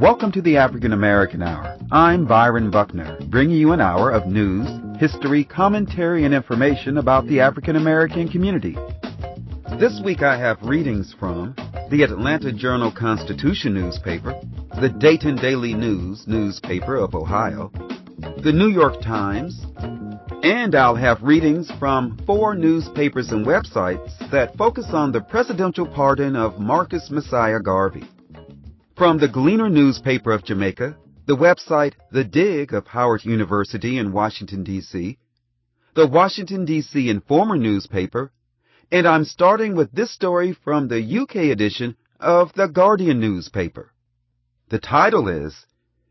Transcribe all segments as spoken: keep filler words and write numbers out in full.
Welcome to the African American Hour. I'm Byron Buckner, bringing you an hour of news, history, commentary, and information about the African American community. This week I have readings from the Atlanta Journal-Constitution newspaper, the Dayton Daily News newspaper of Ohio, the New York Times, and I'll have readings from four newspapers and websites that focus on the presidential pardon of Marcus Messiah Garvey. From the Gleaner newspaper of Jamaica, the website The Dig of Howard University in Washington, D C, the Washington, D C Informer newspaper, and I'm starting with this story from the U K edition of The Guardian newspaper. The title is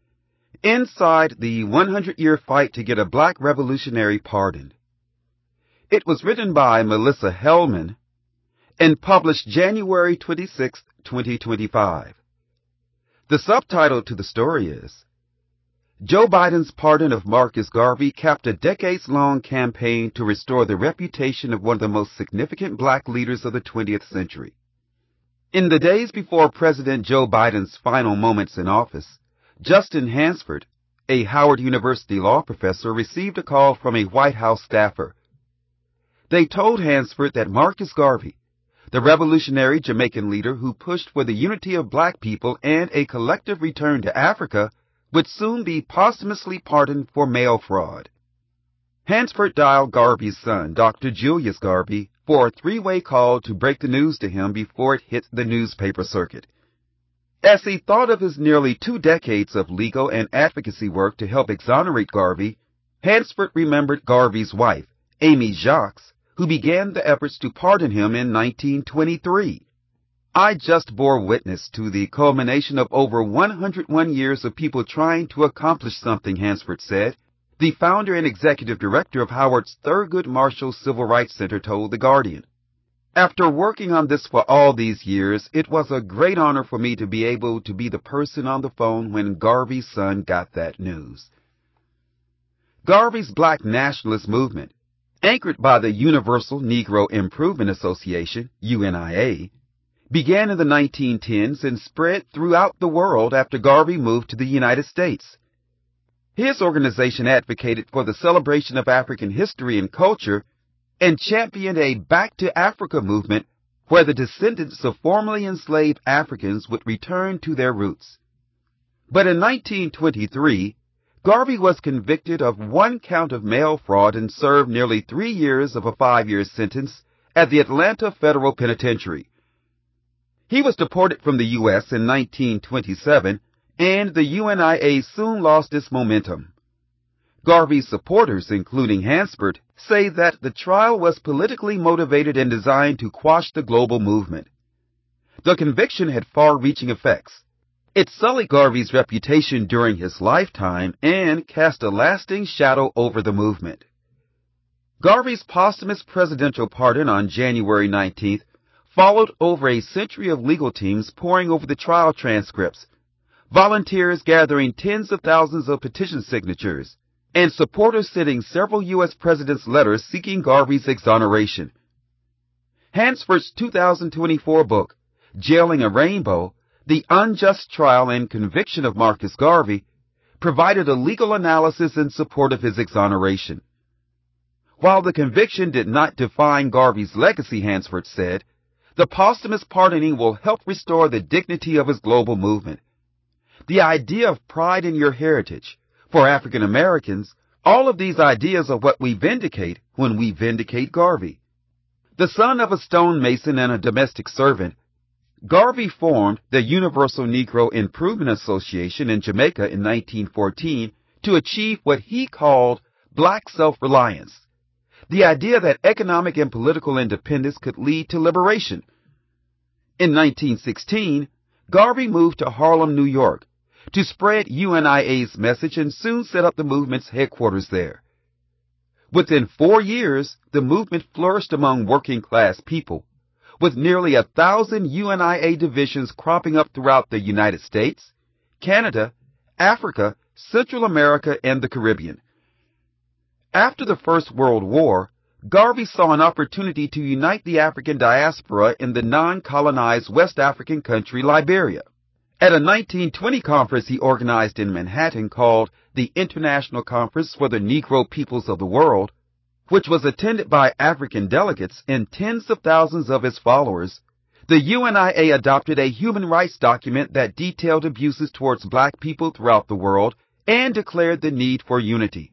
Inside the one-hundred-Year Fight to Get a Black Revolutionary Pardoned. It was written by Melissa Hellman and published January twenty-sixth, twenty twenty-five. The subtitle to the story is Joe Biden's pardon of Marcus Garvey capped a decades-long campaign to restore the reputation of one of the most significant black leaders of the twentieth century. In the days before President Joe Biden's final moments in office, Justin Hansford, a Howard University law professor, received a call from a White House staffer. They told Hansford that Marcus Garvey, the revolutionary Jamaican leader who pushed for the unity of black people and a collective return to Africa, would soon be posthumously pardoned for mail fraud. Hansford dialed Garvey's son, Doctor Julius Garvey, for a three-way call to break the news to him before it hit the newspaper circuit. As he thought of his nearly two decades of legal and advocacy work to help exonerate Garvey, Hansford remembered Garvey's wife, Amy Jacques, who began the efforts to pardon him in nineteen twenty-three. I just bore witness to the culmination of over one hundred one years of people trying to accomplish something, Hansford said. The founder and executive director of Howard's Thurgood Marshall Civil Rights Center told The Guardian. After working on this for all these years, it was a great honor for me to be able to be the person on the phone when Garvey's son got that news. Garvey's black nationalist movement, anchored by the Universal Negro Improvement Association, U N I A, began in the nineteen tens and spread throughout the world after Garvey moved to the United States. His organization advocated for the celebration of African history and culture and championed a Back to Africa movement where the descendants of formerly enslaved Africans would return to their roots. But in nineteen twenty-three, Garvey was convicted of one count of mail fraud and served nearly three years of a five-year sentence at the Atlanta Federal Penitentiary. He was deported from the U S in nineteen twenty-seven, and the U N I A soon lost its momentum. Garvey's supporters, including Hansford, say that the trial was politically motivated and designed to quash the global movement. The conviction had far-reaching effects. It sullied Garvey's reputation during his lifetime and cast a lasting shadow over the movement. Garvey's posthumous presidential pardon on January nineteenth followed over a century of legal teams poring over the trial transcripts, volunteers gathering tens of thousands of petition signatures, and supporters sending several U S presidents letters seeking Garvey's exoneration. Hansford's two thousand twenty-four book, Jailing a Rainbow, The Unjust Trial and Conviction of Marcus Garvey, provided a legal analysis in support of his exoneration. While the conviction did not define Garvey's legacy, Hansford said, the posthumous pardoning will help restore the dignity of his global movement. The idea of pride in your heritage, for African Americans, all of these ideas are what we vindicate when we vindicate Garvey. The son of a stonemason and a domestic servant, Garvey formed the Universal Negro Improvement Association in Jamaica in nineteen fourteen to achieve what he called black self-reliance, the idea that economic and political independence could lead to liberation. In nineteen sixteen, Garvey moved to Harlem, New York, to spread U N I A's message and soon set up the movement's headquarters there. Within four years, the movement flourished among working-class people, with nearly a thousand U N I A divisions cropping up throughout the United States, Canada, Africa, Central America, and the Caribbean. After the First World War, Garvey saw an opportunity to unite the African diaspora in the non-colonized West African country Liberia. At a nineteen twenty conference he organized in Manhattan called the International Conference for the Negro Peoples of the World, which was attended by African delegates and tens of thousands of his followers, the U N I A adopted a human rights document that detailed abuses towards black people throughout the world and declared the need for unity.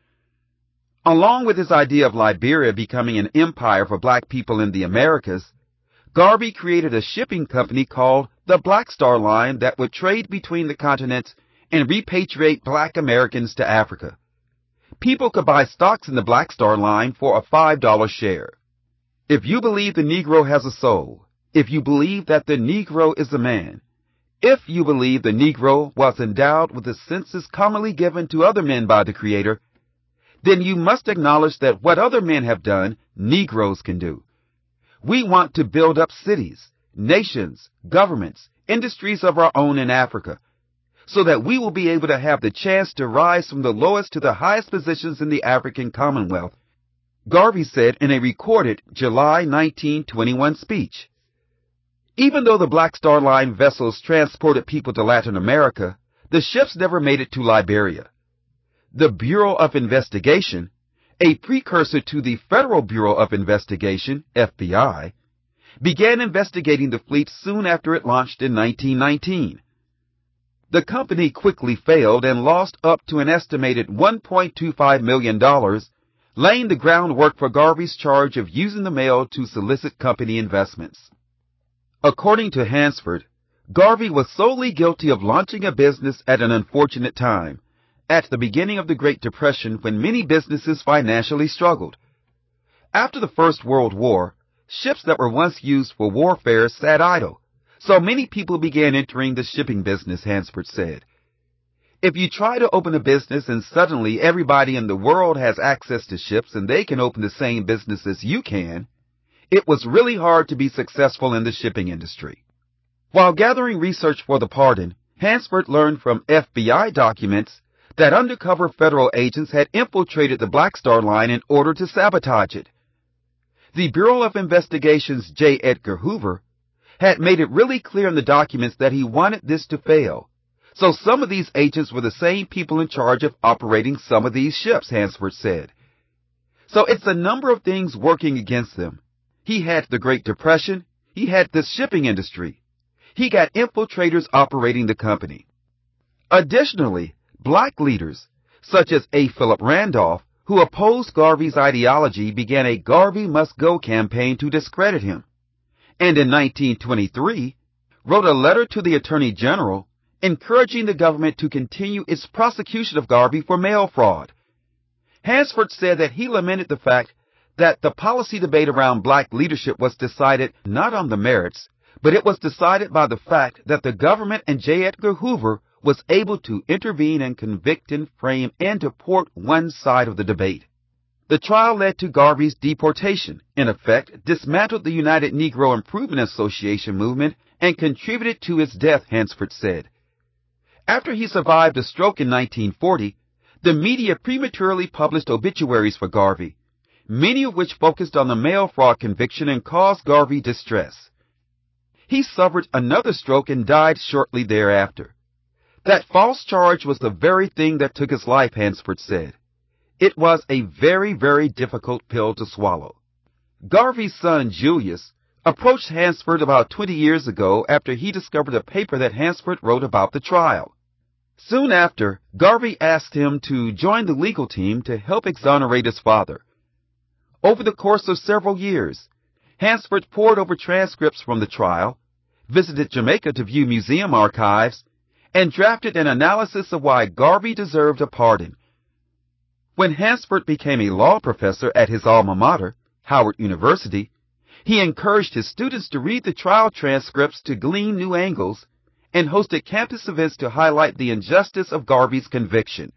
Along with his idea of Liberia becoming an empire for black people in the Americas, Garvey created a shipping company called the Black Star Line that would trade between the continents and repatriate black Americans to Africa. People could buy stocks in the Black Star Line for a five dollar share. If you believe the Negro has a soul, if you believe that the Negro is a man, if you believe the Negro was endowed with the senses commonly given to other men by the Creator, then you must acknowledge that what other men have done, Negroes can do. We want to build up cities, nations, governments, industries of our own in Africa, so that we will be able to have the chance to rise from the lowest to the highest positions in the African Commonwealth, Garvey said in a recorded July nineteen twenty-one speech. Even though the Black Star Line vessels transported people to Latin America, the ships never made it to Liberia. The Bureau of Investigation, a precursor to the Federal Bureau of Investigation, F B I, began investigating the fleet soon after it launched in nineteen nineteen. The company quickly failed and lost up to an estimated one point two five million dollars, laying the groundwork for Garvey's charge of using the mail to solicit company investments. According to Hansford, Garvey was solely guilty of launching a business at an unfortunate time, at the beginning of the Great Depression when many businesses financially struggled. After the First World War, ships that were once used for warfare sat idle, so many people began entering the shipping business, Hansford said. If you try to open a business and suddenly everybody in the world has access to ships and they can open the same business as you can, it was really hard to be successful in the shipping industry. While gathering research for the pardon, Hansford learned from F B I documents that undercover federal agents had infiltrated the Black Star Line in order to sabotage it. The Bureau of Investigation's J. Edgar Hoover had made it really clear in the documents that he wanted this to fail, so some of these agents were the same people in charge of operating some of these ships, Hansford said. So it's a number of things working against them. He had the Great Depression, he had the shipping industry, he got infiltrators operating the company. Additionally, black leaders, such as A. Philip Randolph, who opposed Garvey's ideology, began a Garvey Must Go campaign to discredit him, and in nineteen twenty-three, wrote a letter to the Attorney General encouraging the government to continue its prosecution of Garvey for mail fraud. Hansford said that he lamented the fact that the policy debate around black leadership was decided not on the merits, but it was decided by the fact that the government and J. Edgar Hoover was able to intervene and convict and frame and deport one side of the debate. The trial led to Garvey's deportation, in effect dismantled the United Negro Improvement Association movement and contributed to its death, Hansford said. After he survived a stroke in nineteen forty, the media prematurely published obituaries for Garvey, many of which focused on the mail fraud conviction and caused Garvey distress. He suffered another stroke and died shortly thereafter. That false charge was the very thing that took his life, Hansford said. It was a very, very difficult pill to swallow. Garvey's son, Julius, approached Hansford about twenty years ago after he discovered a paper that Hansford wrote about the trial. Soon after, Garvey asked him to join the legal team to help exonerate his father. Over the course of several years, Hansford pored over transcripts from the trial, visited Jamaica to view museum archives, and drafted an analysis of why Garvey deserved a pardon. When Hansford became a law professor at his alma mater, Howard University, he encouraged his students to read the trial transcripts to glean new angles and hosted campus events to highlight the injustice of Garvey's conviction.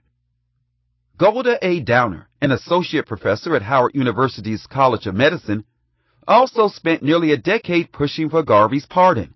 Golda A. Downer, an associate professor at Howard University's College of Medicine, also spent nearly a decade pushing for Garvey's pardon.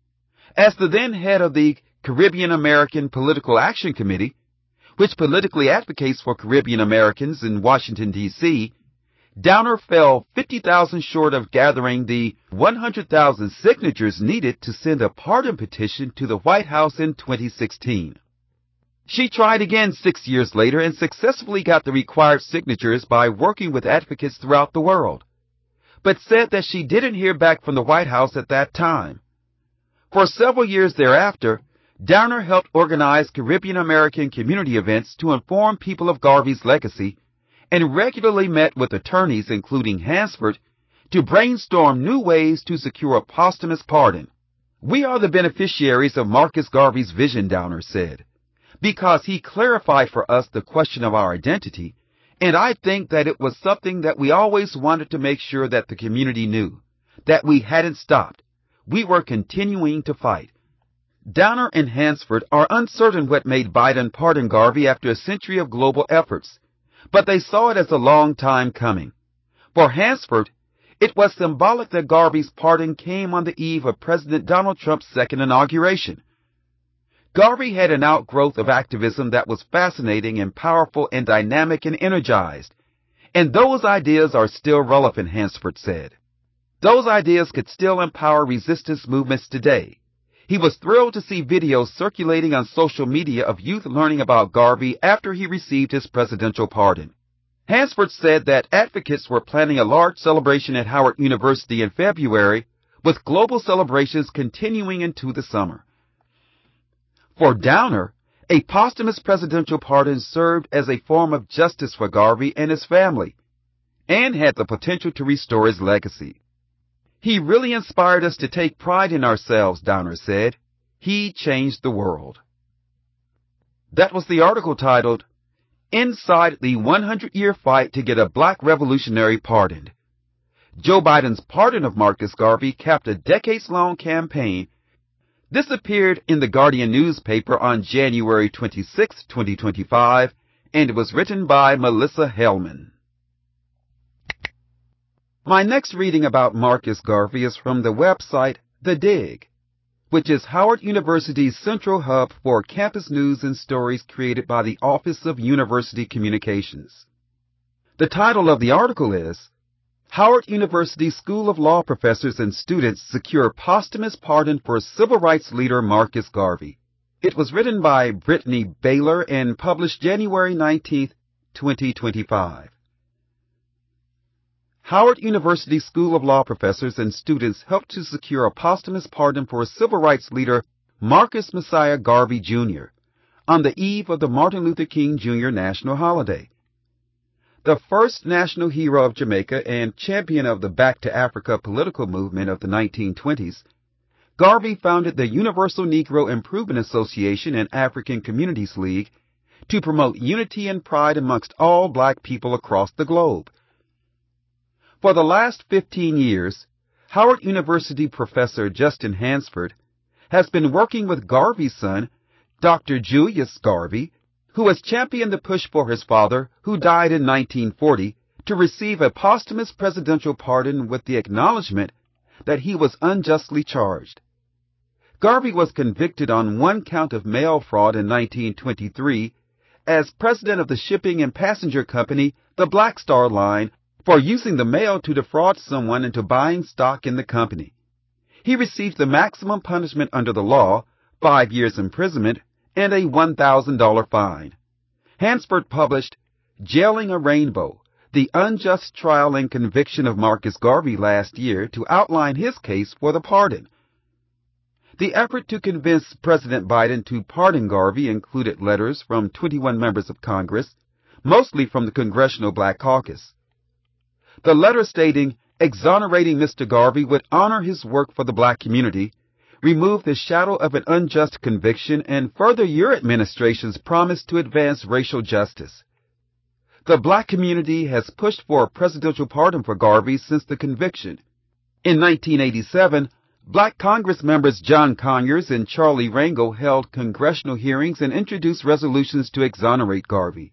As the then head of the Caribbean American Political Action Committee, which politically advocates for Caribbean Americans in Washington, D C, Downer fell fifty thousand short of gathering the one hundred thousand signatures needed to send a pardon petition to the White House in twenty sixteen. She tried again six years later and successfully got the required signatures by working with advocates throughout the world, but said that she didn't hear back from the White House at that time. For several years thereafter, Downer helped organize Caribbean American community events to inform people of Garvey's legacy and regularly met with attorneys, including Hansford, to brainstorm new ways to secure a posthumous pardon. "We are the beneficiaries of Marcus Garvey's vision," Downer said, "because he clarified for us the question of our identity, and I think that it was something that we always wanted to make sure that the community knew, that we hadn't stopped. We were continuing to fight." Downer and Hansford are uncertain what made Biden pardon Garvey after a century of global efforts, but they saw it as a long time coming. For Hansford, it was symbolic that Garvey's pardon came on the eve of President Donald Trump's second inauguration. Garvey had an outgrowth of activism that was fascinating and powerful and dynamic and energized, and those ideas are still relevant, Hansford said. Those ideas could still empower resistance movements today. He was thrilled to see videos circulating on social media of youth learning about Garvey after he received his presidential pardon. Hansford said that advocates were planning a large celebration at Howard University in February, with global celebrations continuing into the summer. For Downer, a posthumous presidential pardon served as a form of justice for Garvey and his family, and had the potential to restore his legacy. "He really inspired us to take pride in ourselves," Downer said. "He changed the world." That was the article titled, "Inside the one hundred year Fight to Get a Black Revolutionary Pardoned." Joe Biden's pardon of Marcus Garvey capped a decades-long campaign. This appeared in the Guardian newspaper on January twenty-sixth, twenty twenty-five, and it was written by Melissa Hellman. My next reading about Marcus Garvey is from the website The Dig, which is Howard University's central hub for campus news and stories created by the Office of University Communications. The title of the article is, "Howard University School of Law Professors and Students Secure Posthumous Pardon for Civil Rights Leader Marcus Garvey." It was written by Brittany Baylor and published January nineteenth, twenty twenty-five. Howard University School of Law professors and students helped to secure a posthumous pardon for civil rights leader Marcus Messiah Garvey, Junior on the eve of the Martin Luther King, Junior national holiday. The first national hero of Jamaica and champion of the Back to Africa political movement of the nineteen twenties, Garvey founded the Universal Negro Improvement Association and African Communities League to promote unity and pride amongst all black people across the globe. For the last fifteen years, Howard University professor Justin Hansford has been working with Garvey's son, Doctor Julius Garvey, who has championed the push for his father, who died in nineteen forty, to receive a posthumous presidential pardon with the acknowledgement that he was unjustly charged. Garvey was convicted on one count of mail fraud in nineteen twenty-three as president of the shipping and passenger company, the Black Star Line, for using the mail to defraud someone into buying stock in the company. He received the maximum punishment under the law, five years imprisonment, and a one thousand dollars fine. Hansford published Jailing a Rainbow, the unjust trial and conviction of Marcus Garvey last year to outline his case for the pardon. The effort to convince President Biden to pardon Garvey included letters from twenty-one members of Congress, mostly from the Congressional Black Caucus. The letter stating, exonerating Mister Garvey would honor his work for the black community, remove the shadow of an unjust conviction, and further your administration's promise to advance racial justice. The black community has pushed for a presidential pardon for Garvey since the conviction. In nineteen eighty-seven, black Congress members John Conyers and Charlie Rangel held congressional hearings and introduced resolutions to exonerate Garvey.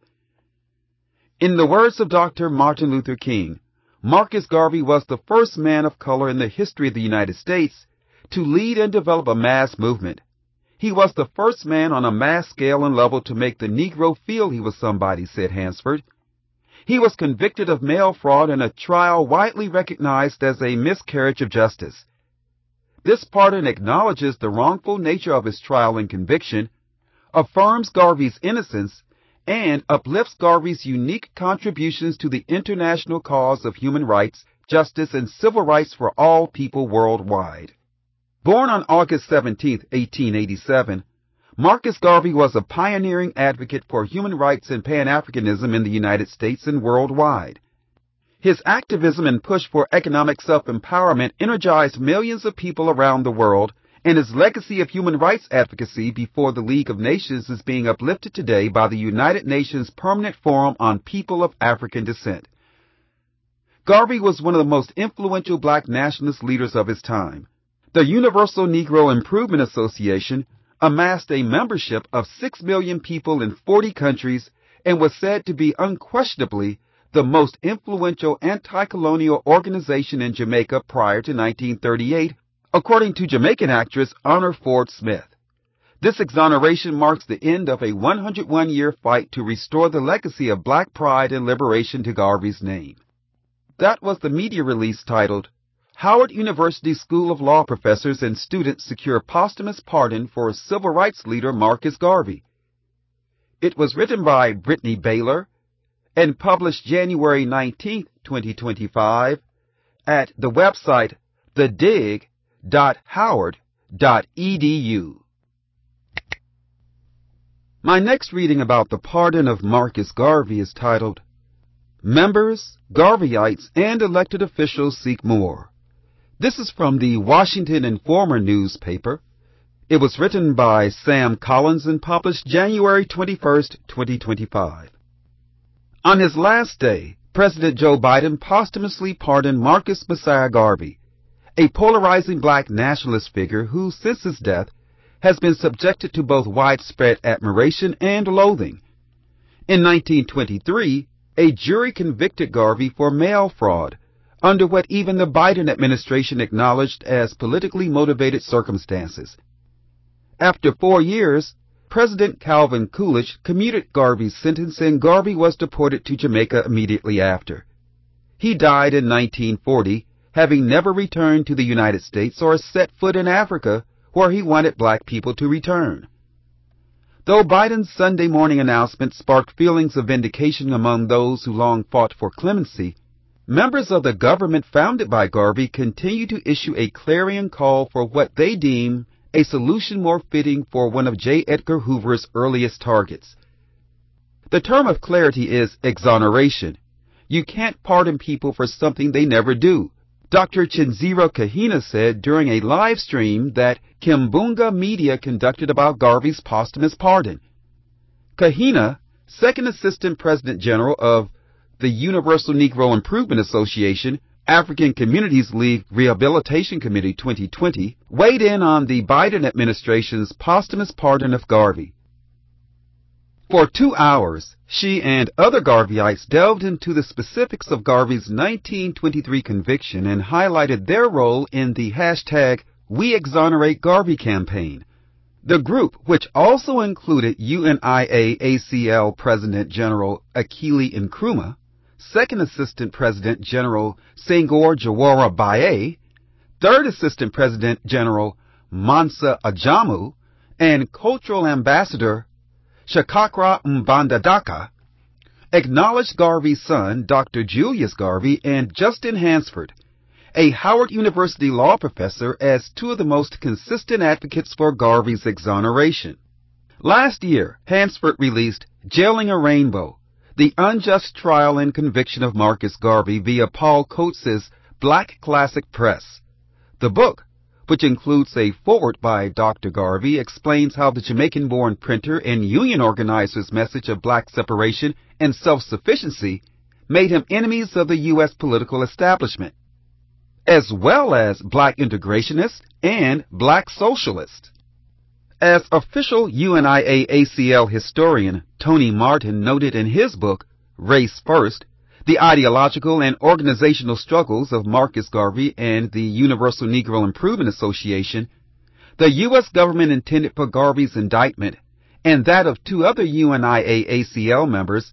In the words of Doctor Martin Luther King, Marcus Garvey was the first man of color in the history of the United States to lead and develop a mass movement. He was the first man on a mass scale and level to make the Negro feel he was somebody, said Hansford. He was convicted of mail fraud in a trial widely recognized as a miscarriage of justice. This pardon acknowledges the wrongful nature of his trial and conviction, affirms Garvey's innocence, and uplifts Garvey's unique contributions to the international cause of human rights, justice, and civil rights for all people worldwide. Born on August seventeenth, eighteen eighty-seven, Marcus Garvey was a pioneering advocate for human rights and Pan-Africanism in the United States and worldwide. His activism and push for economic self-empowerment energized millions of people around the world, and his legacy of human rights advocacy before the League of Nations is being uplifted today by the United Nations Permanent Forum on People of African Descent. Garvey was one of the most influential black nationalist leaders of his time. The Universal Negro Improvement Association amassed a membership of six million people in forty countries and was said to be unquestionably the most influential anti-colonial organization in Jamaica prior to nineteen thirty-eight, according to Jamaican actress Honor Ford Smith. This exoneration marks the end of a one hundred one year fight to restore the legacy of black pride and liberation to Garvey's name. That was the media release titled, Howard University School of Law professors and students secure posthumous pardon for civil rights leader Marcus Garvey. It was written by Brittany Baylor and published January nineteenth, twenty twenty-five at the website the dig dot howard dot e d u. My next reading about the pardon of Marcus Garvey is titled, Members, Garveyites, and Elected Officials Seek More. This is from the Washington Informer newspaper. It was written by Sam Collins and published January twenty-first, twenty twenty-five. On his last day, President Joe Biden posthumously pardoned Marcus Messiah Garvey, a polarizing black nationalist figure who, since his death, has been subjected to both widespread admiration and loathing. In nineteen twenty-three, a jury convicted Garvey for mail fraud, under what even the Biden administration acknowledged as politically motivated circumstances. After four years, President Calvin Coolidge commuted Garvey's sentence and Garvey was deported to Jamaica immediately after. He died in nineteen forty, having never returned to the United States or set foot in Africa, where he wanted black people to return. Though Biden's Sunday morning announcement sparked feelings of vindication among those who long fought for clemency, members of the government founded by Garvey continue to issue a clarion call for what they deem a solution more fitting for one of J. Edgar Hoover's earliest targets. The term of clarity is exoneration. You can't pardon people for something they never do. Doctor Chinziro Kahina said during a live stream that Kimbunga Media conducted about Garvey's posthumous pardon. Kahina, second assistant president general of the Universal Negro Improvement Association, African Communities League Rehabilitation Committee twenty twenty, weighed in on the Biden administration's posthumous pardon of Garvey. For two hours, she and other Garveyites delved into the specifics of Garvey's nineteen twenty-three conviction and highlighted their role in the hashtag We Exonerate Garvey campaign. The group, which also included U N I A A C L President General Akili Nkrumah, Second Assistant President General Senghor Jawara Baye, Third Assistant President General Mansa Ajamu, and Cultural Ambassador Shakakra Mbandadaka, acknowledged Garvey's son, Doctor Julius Garvey, and Justin Hansford, a Howard University law professor, as two of the most consistent advocates for Garvey's exoneration. Last year, Hansford released Jailing a Rainbow, the unjust trial and conviction of Marcus Garvey via Paul Coates's Black Classic Press. The book, which includes a foreword by Doctor Garvey, explains how the Jamaican-born printer and union organizer's message of black separation and self-sufficiency made him enemies of the U S political establishment, as well as black integrationist and black socialist. As official U N I A A C L historian Tony Martin noted in his book, Race First, The Ideological and Organizational Struggles of Marcus Garvey and the Universal Negro Improvement Association, the U S government intended for Garvey's indictment and that of two other U N I A A C L members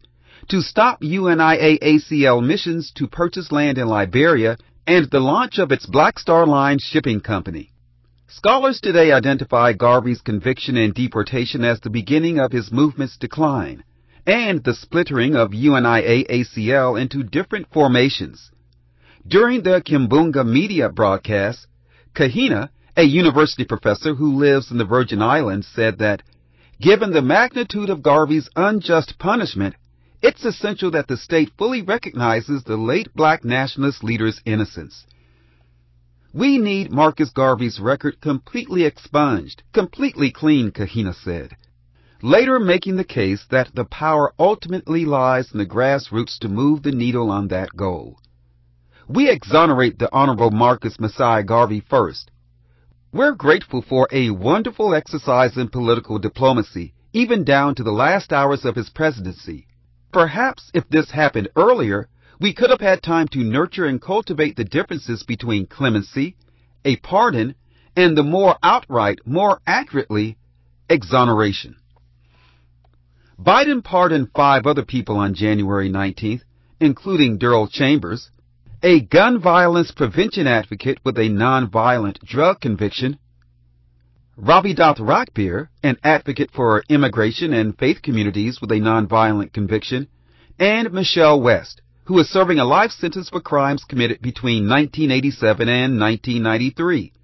to stop U N I A A C L missions to purchase land in Liberia and the launch of its Black Star Line shipping company. Scholars today identify Garvey's conviction and deportation as the beginning of his movement's decline and the splintering of U N I A A C L into different formations. During the Kimbunga media broadcast, Kahina, a university professor who lives in the Virgin Islands, said that, given the magnitude of Garvey's unjust punishment, it's essential that the state fully recognizes the late black nationalist leader's innocence. We need Marcus Garvey's record completely expunged, completely clean, Kahina said, later making the case that the power ultimately lies in the grassroots to move the needle on that goal. We exonerate the Honorable Marcus Messiah Garvey first. We're grateful for a wonderful exercise in political diplomacy, even down to the last hours of his presidency. Perhaps if this happened earlier, we could have had time to nurture and cultivate the differences between clemency, a pardon, and the more outright, more accurately, exoneration. Biden pardoned five other people on January nineteenth, including Daryl Chambers, a gun violence prevention advocate with a nonviolent drug conviction, Rabidath Rakbir, an advocate for immigration and faith communities with a nonviolent conviction, and Michelle West, who is serving a life sentence for crimes committed between nineteen eighty-seven and nineteen ninety-three.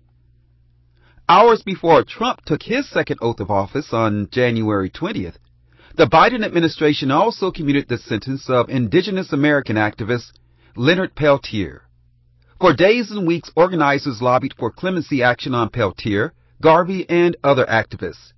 Hours before Trump took his second oath of office on January twentieth, the Biden administration also commuted the sentence of indigenous American activist Leonard Peltier. For days and weeks, organizers lobbied for clemency action on Peltier, Garvey, and other activists.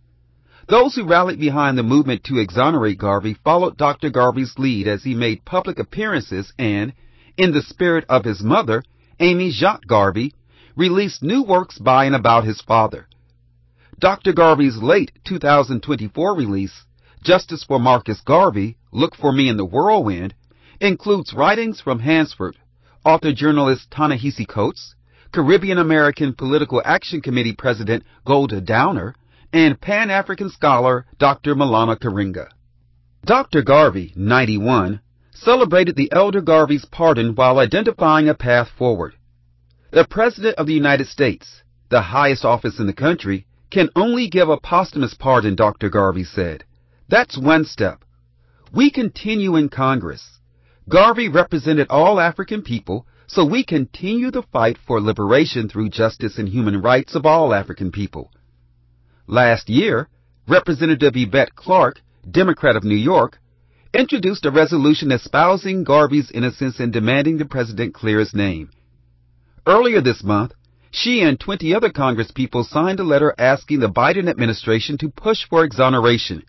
Those who rallied behind the movement to exonerate Garvey followed Doctor Garvey's lead as he made public appearances and, in the spirit of his mother, Amy Jacques Garvey, released new works by and about his father. Doctor Garvey's late two thousand twenty-four release, Justice for Marcus Garvey, Look for Me in the Whirlwind, includes writings from Hansford, author-journalist Ta-Nehisi Coates, Caribbean-American Political Action Committee President Golda Downer, and Pan-African scholar Doctor Malana Karinga. Doctor Garvey, ninety-one, celebrated the elder Garvey's pardon while identifying a path forward. The President of the United States, the highest office in the country, can only give a posthumous pardon, Doctor Garvey said. That's one step. We continue in Congress. Garvey represented all African people, so we continue the fight for liberation through justice and human rights of all African people. Last year, Representative Yvette Clarke, Democrat of New York, introduced a resolution espousing Garvey's innocence and demanding the president clear his name. Earlier this month, she and twenty other congresspeople signed a letter asking the Biden administration to push for exoneration.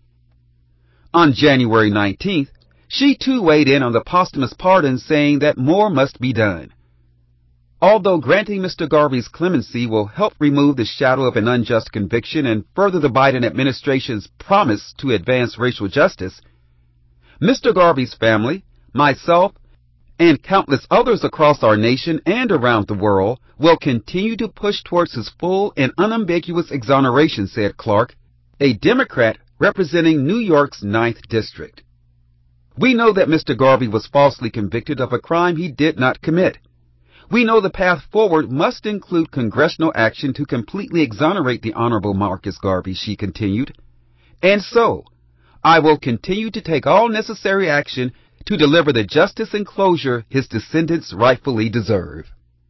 On January nineteenth, she too weighed in on the posthumous pardon, saying that more must be done. Although granting Mister Garvey's clemency will help remove the shadow of an unjust conviction and further the Biden administration's promise to advance racial justice, Mister Garvey's family, myself, and countless others across our nation and around the world will continue to push towards his full and unambiguous exoneration, said Clarke, a Democrat representing New York's ninth District. We know that Mister Garvey was falsely convicted of a crime he did not commit. We know the path forward must include congressional action to completely exonerate the Honorable Marcus Garvey, she continued. And so, I will continue to take all necessary action to deliver the justice and closure his descendants rightfully deserve.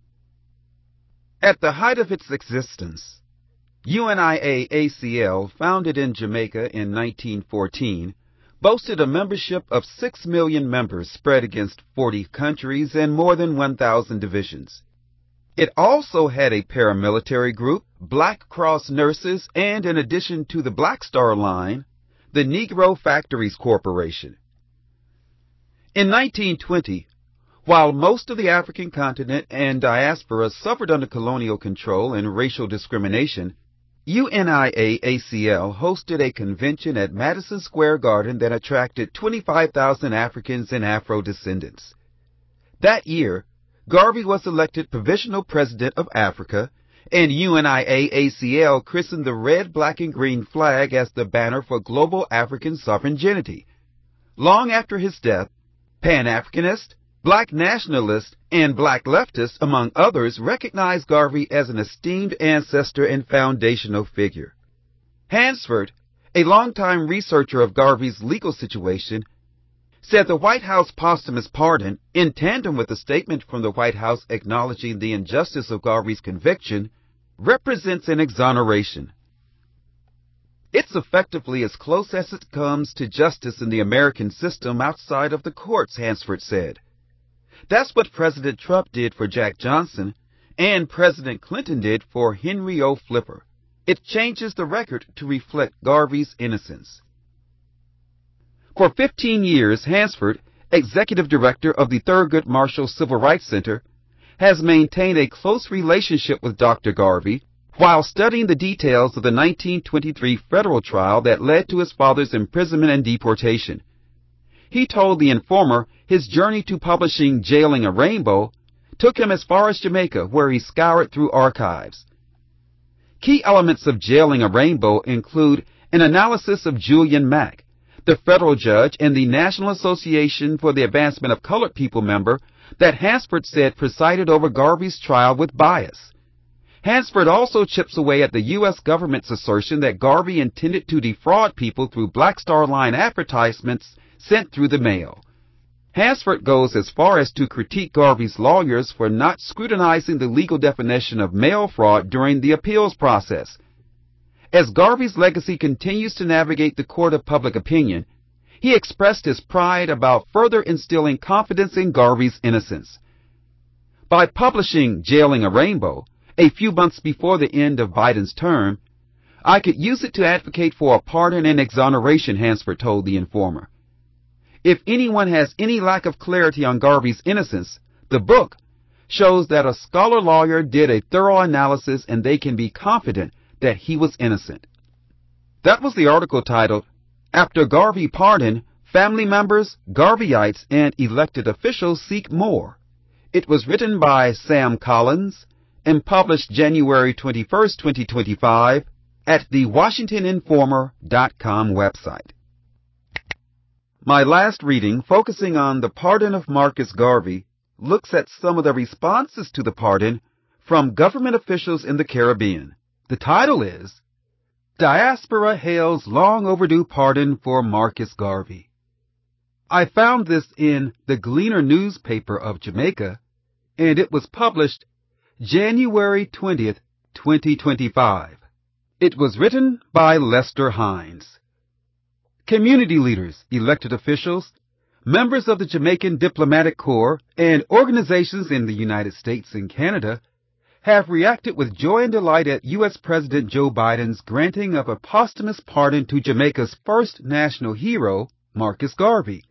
At the height of its existence, U N I A A C L, founded in Jamaica in nineteen fourteen, boasted a membership of six million members spread against forty countries and more than one thousand divisions. It also had a paramilitary group, Black Cross Nurses, and in addition to the Black Star Line, the Negro Factories Corporation. In nineteen twenty, while most of the African continent and diaspora suffered under colonial control and racial discrimination, U N I A A C L hosted a convention at Madison Square Garden that attracted twenty-five thousand Africans and Afro-descendants. That year, Garvey was elected Provisional President of Africa, and U N I A A C L christened the red, black, and green flag as the banner for global African sovereignty. Long after his death, Pan-Africanists, black nationalists, and black leftists, among others, recognized Garvey as an esteemed ancestor and foundational figure. Hansford, a longtime researcher of Garvey's legal situation, said the White House posthumous pardon, in tandem with a statement from the White House acknowledging the injustice of Garvey's conviction, represents an exoneration. It's effectively as close as it comes to justice in the American system outside of the courts, Hansford said. That's what President Trump did for Jack Johnson, and President Clinton did for Henry O. Flipper. It changes the record to reflect Garvey's innocence. For fifteen years, Hansford, executive director of the Thurgood Marshall Civil Rights Center, has maintained a close relationship with Doctor Garvey while studying the details of the nineteen twenty-three federal trial that led to his father's imprisonment and deportation. He told the Informer his journey to publishing Jailing a Rainbow took him as far as Jamaica, where he scoured through archives. Key elements of Jailing a Rainbow include an analysis of Julian Mack, the federal judge and the National Association for the Advancement of Colored People member that Hansford said presided over Garvey's trial with bias. Hansford also chips away at the U S government's assertion that Garvey intended to defraud people through Black Star Line advertisements sent through the mail. Hansford goes as far as to critique Garvey's lawyers for not scrutinizing the legal definition of mail fraud during the appeals process. As Garvey's legacy continues to navigate the court of public opinion, he expressed his pride about further instilling confidence in Garvey's innocence. By publishing Jailing a Rainbow, a few months before the end of Biden's term, I could use it to advocate for a pardon and exoneration, Hansford told the Informer. If anyone has any lack of clarity on Garvey's innocence, the book shows that a scholar lawyer did a thorough analysis and they can be confident that he was innocent. That was the article titled, After Garvey Pardon, Family Members, Garveyites, and Elected Officials Seek More. It was written by Sam Collins and published January twenty-first, twenty twenty-five at the Washington Informer dot com website. My last reading, focusing on the pardon of Marcus Garvey, looks at some of the responses to the pardon from government officials in the Caribbean. The title is, Diaspora Hails Long Overdue Pardon for Marcus Garvey. I found this in the Gleaner newspaper of Jamaica, and it was published January twentieth, twenty twenty-five. It was written by Lester Hines. Community leaders, elected officials, members of the Jamaican Diplomatic Corps, and organizations in the United States and Canada have reacted with joy and delight at U S President Joe Biden's granting of a posthumous pardon to Jamaica's first national hero, Marcus Garvey.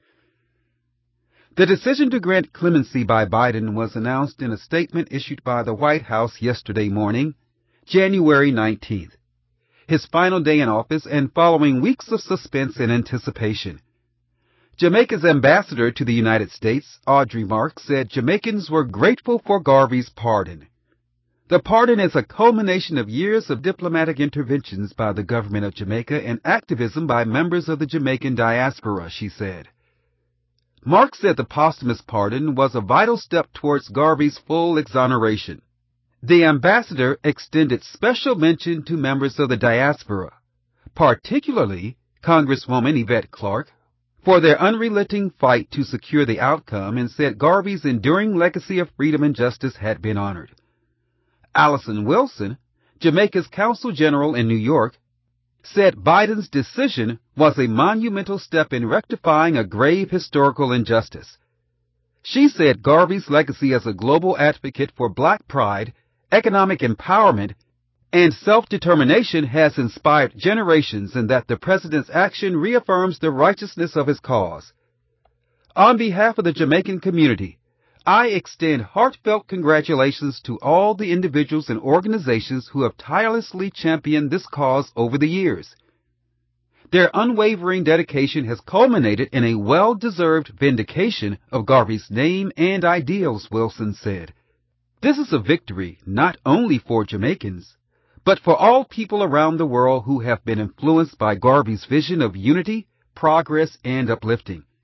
The decision to grant clemency by Biden was announced in a statement issued by the White House yesterday morning, January nineteenth, his final day in office and following weeks of suspense and anticipation. Jamaica's ambassador to the United States, Audrey Marks, said Jamaicans were grateful for Garvey's pardon. The pardon is a culmination of years of diplomatic interventions by the government of Jamaica and activism by members of the Jamaican diaspora, she said. Marks said the posthumous pardon was a vital step towards Garvey's full exoneration. The ambassador extended special mention to members of the diaspora, particularly Congresswoman Yvette Clarke, for their unrelenting fight to secure the outcome, and said Garvey's enduring legacy of freedom and justice had been honored. Allison Wilson, Jamaica's Consul General in New York, said Biden's decision was a monumental step in rectifying a grave historical injustice. She said Garvey's legacy as a global advocate for black pride, economic empowerment, and self-determination has inspired generations, and that the president's action reaffirms the righteousness of his cause. On behalf of the Jamaican community, I extend heartfelt congratulations to all the individuals and organizations who have tirelessly championed this cause over the years. Their unwavering dedication has culminated in a well-deserved vindication of Garvey's name and ideals, Wilson said. This is a victory not only for Jamaicans, but for all people around the world who have been influenced by Garvey's vision of unity, progress, and uplifting.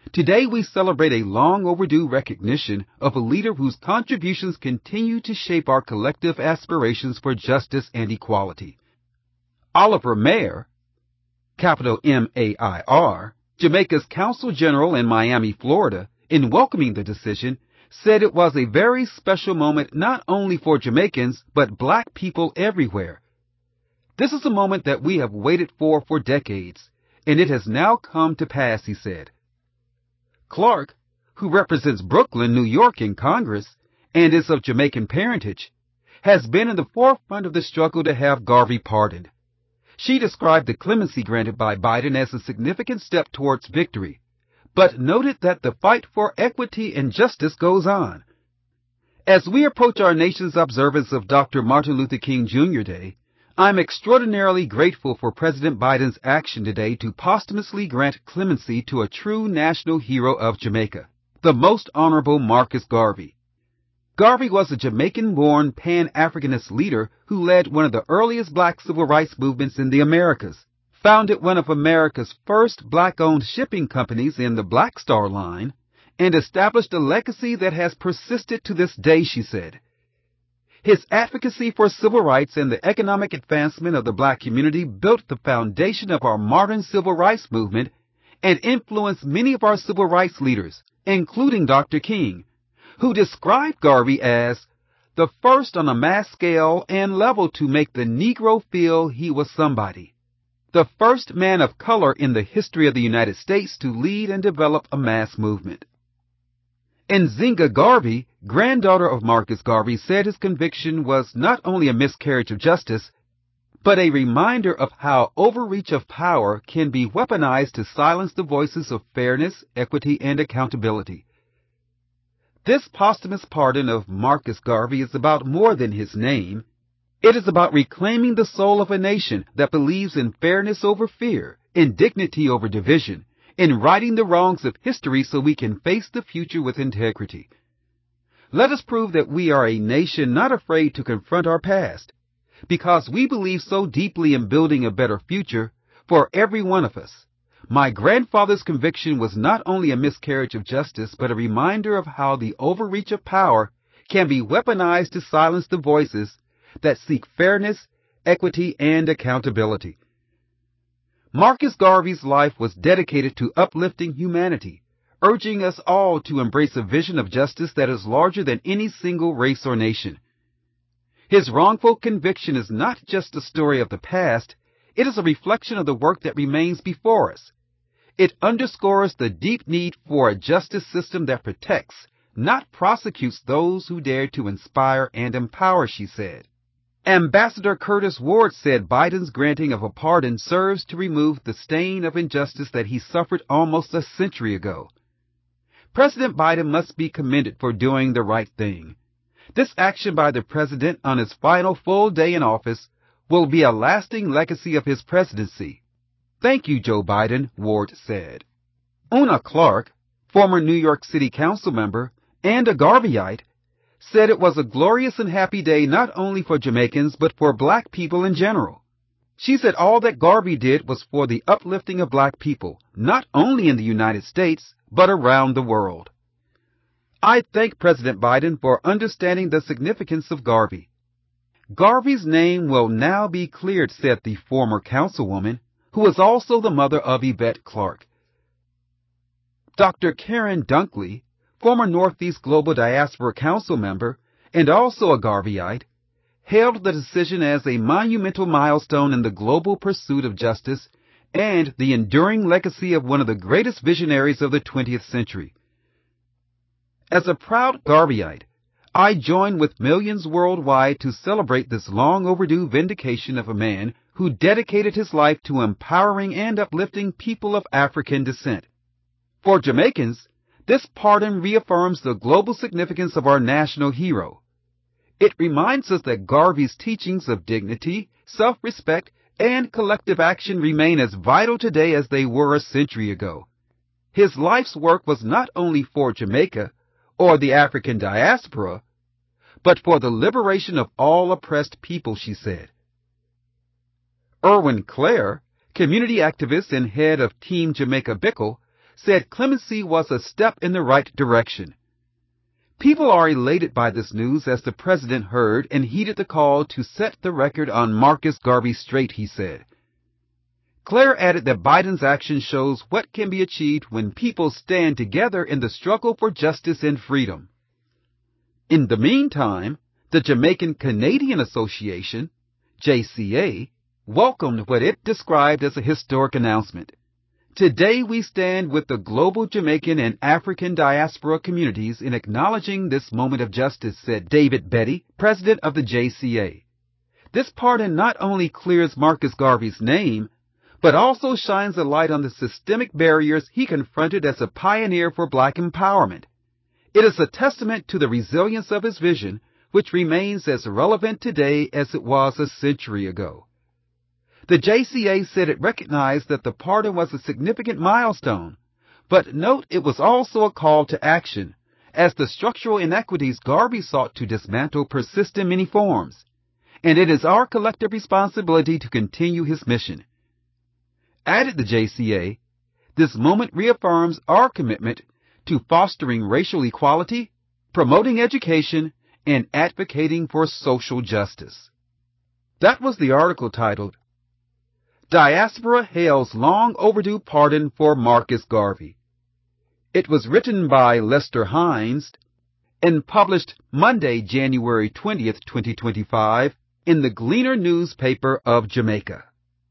Today we celebrate a long overdue recognition of a leader whose contributions continue to shape our collective aspirations for justice and equality. Oliver Mayer, capital M A I R, Jamaica's Consul General in Miami, Florida, in welcoming the decision, said it was a very special moment not only for Jamaicans, but black people everywhere. This is a moment that we have waited for for decades, and it has now come to pass, he said. Clark, who represents Brooklyn, New York in Congress, and is of Jamaican parentage, has been in the forefront of the struggle to have Garvey pardoned. She described the clemency granted by Biden as a significant step towards victory, but noted that the fight for equity and justice goes on. As we approach our nation's observance of Doctor Martin Luther King Junior Day, I'm extraordinarily grateful for President Biden's action today to posthumously grant clemency to a true national hero of Jamaica, the Most Honorable Marcus Garvey. Garvey was a Jamaican-born Pan-Africanist leader who led one of the earliest black civil rights movements in the Americas, founded one of America's first black-owned shipping companies in the Black Star Line, and established a legacy that has persisted to this day, she said. His advocacy for civil rights and the economic advancement of the black community built the foundation of our modern civil rights movement and influenced many of our civil rights leaders, including Doctor King, who described Garvey as the first on a mass scale and level to make the Negro feel he was somebody, the first man of color in the history of the United States to lead and develop a mass movement. Nzinga Garvey, granddaughter of Marcus Garvey, said his conviction was not only a miscarriage of justice, but a reminder of how overreach of power can be weaponized to silence the voices of fairness, equity, and accountability. This posthumous pardon of Marcus Garvey is about more than his name. It is about reclaiming the soul of a nation that believes in fairness over fear, in dignity over division, in righting the wrongs of history so we can face the future with integrity. Let us prove that we are a nation not afraid to confront our past, because we believe so deeply in building a better future for every one of us. My grandfather's conviction was not only a miscarriage of justice, but a reminder of how the overreach of power can be weaponized to silence the voices that seek fairness, equity, and accountability. Marcus Garvey's life was dedicated to uplifting humanity, urging us all to embrace a vision of justice that is larger than any single race or nation. His wrongful conviction is not just a story of the past, it is a reflection of the work that remains before us. It underscores the deep need for a justice system that protects, not prosecutes those who dare to inspire and empower, she said. Ambassador Curtis Ward said Biden's granting of a pardon serves to remove the stain of injustice that he suffered almost a century ago. President Biden must be commended for doing the right thing. This action by the president on his final full day in office will be a lasting legacy of his presidency. Thank you, Joe Biden, Ward said. Una Clark, former New York City Council member and a Garveyite, said it was a glorious and happy day not only for Jamaicans but for black people in general. She said all that Garvey did was for the uplifting of black people, not only in the United States, but around the world. I thank President Biden for understanding the significance of Garvey. Garvey's name will now be cleared, said the former councilwoman, who is also the mother of Yvette Clark. Doctor Karen Dunkley, former Northeast Global Diaspora Council member and also a Garveyite, hailed the decision as a monumental milestone in the global pursuit of justice and the enduring legacy of one of the greatest visionaries of the twentieth century. As a proud Garveyite, I join with millions worldwide to celebrate this long overdue vindication of a man who dedicated his life to empowering and uplifting people of African descent. For Jamaicans, this pardon reaffirms the global significance of our national hero. It reminds us that Garvey's teachings of dignity, self-respect, and collective action remain as vital today as they were a century ago. His life's work was not only for Jamaica or the African diaspora, but for the liberation of all oppressed people, she said. Erwin Clare, community activist and head of Team Jamaica Bickle, said clemency was a step in the right direction. People are elated by this news as the president heard and heeded the call to set the record on Marcus Garvey straight, he said. Claire added that Biden's action shows what can be achieved when people stand together in the struggle for justice and freedom. In the meantime, the Jamaican Canadian Association, J C A, welcomed what it described as a historic announcement. Today we stand with the global Jamaican and African diaspora communities in acknowledging this moment of justice, said David Betty, president of the J C A. This pardon not only clears Marcus Garvey's name, but also shines a light on the systemic barriers he confronted as a pioneer for black empowerment. It is a testament to the resilience of his vision, which remains as relevant today as it was a century ago. The J C A said it recognized that the pardon was a significant milestone, but note it was also a call to action, as the structural inequities Garvey sought to dismantle persist in many forms, and it is our collective responsibility to continue his mission. Added the J C A, this moment reaffirms our commitment to fostering racial equality, promoting education, and advocating for social justice. That was the article titled, Diaspora Hails Long Overdue Pardon for Marcus Garvey. It was written by Lester Hines and published Monday, January twentieth, twenty twenty-five, in the Gleaner newspaper of Jamaica.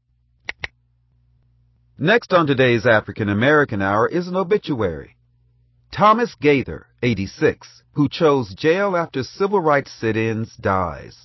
Next on today's African American Hour is an obituary. Thomas Gaither, eighty-six, who chose jail after civil rights sit-ins, dies.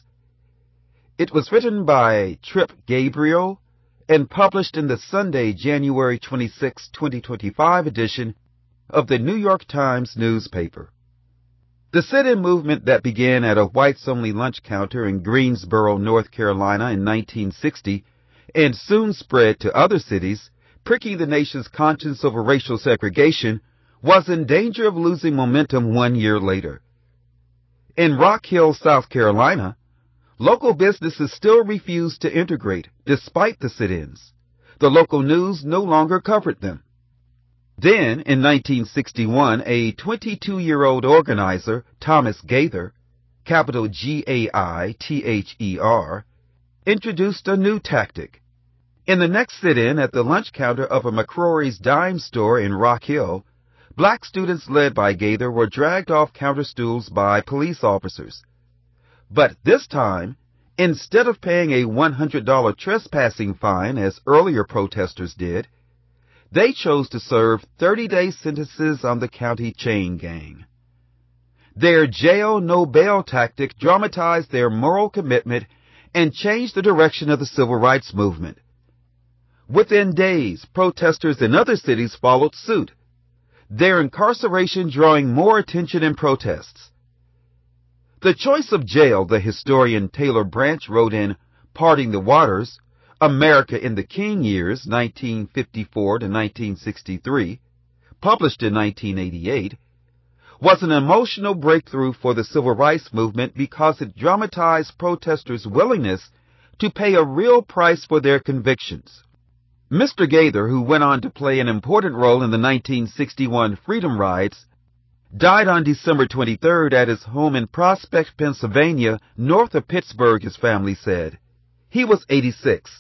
It was written by Trip Gabriel and published in the Sunday, January twenty-sixth, twenty twenty-five edition of the New York Times newspaper. The sit-in movement that began at a whites-only lunch counter in Greensboro, North Carolina in nineteen sixty and soon spread to other cities, pricking the nation's conscience over racial segregation, was in danger of losing momentum one year later. In Rock Hill, South Carolina, local businesses still refused to integrate despite the sit-ins. The local news no longer covered them. Then, in nineteen sixty-one, a twenty-two-year-old organizer, Thomas Gaither, capital G A I T H E R, introduced a new tactic. In the next sit-in at the lunch counter of a McCrory's dime store in Rock Hill, black students led by Gaither were dragged off counter stools by police officers. But this time, instead of paying a one hundred dollars trespassing fine as earlier protesters did, they chose to serve thirty-day sentences on the county chain gang. Their jail no bail tactic dramatized their moral commitment and changed the direction of the civil rights movement. Within days, protesters in other cities followed suit, their incarceration drawing more attention and protests. The choice of jail, the historian Taylor Branch wrote in Parting the Waters, America in the King Years, nineteen fifty-four to nineteen sixty-three, published in nineteen eighty-eight, was an emotional breakthrough for the civil rights movement because it dramatized protesters' willingness to pay a real price for their convictions. Mister Gaither, who went on to play an important role in the nineteen sixty-one Freedom Rides, died on December twenty-third at his home in Prospect, Pennsylvania, north of Pittsburgh, his family said. He was eighty-six.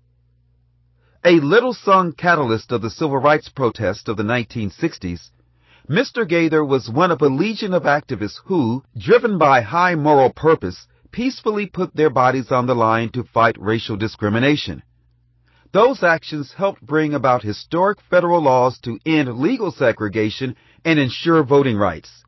A little-sung catalyst of the civil rights protest of the nineteen sixties, Mister Gaither was one of a legion of activists who, driven by high moral purpose, peacefully put their bodies on the line to fight racial discrimination. Those actions helped bring about historic federal laws to end legal segregation and ensure voting rights.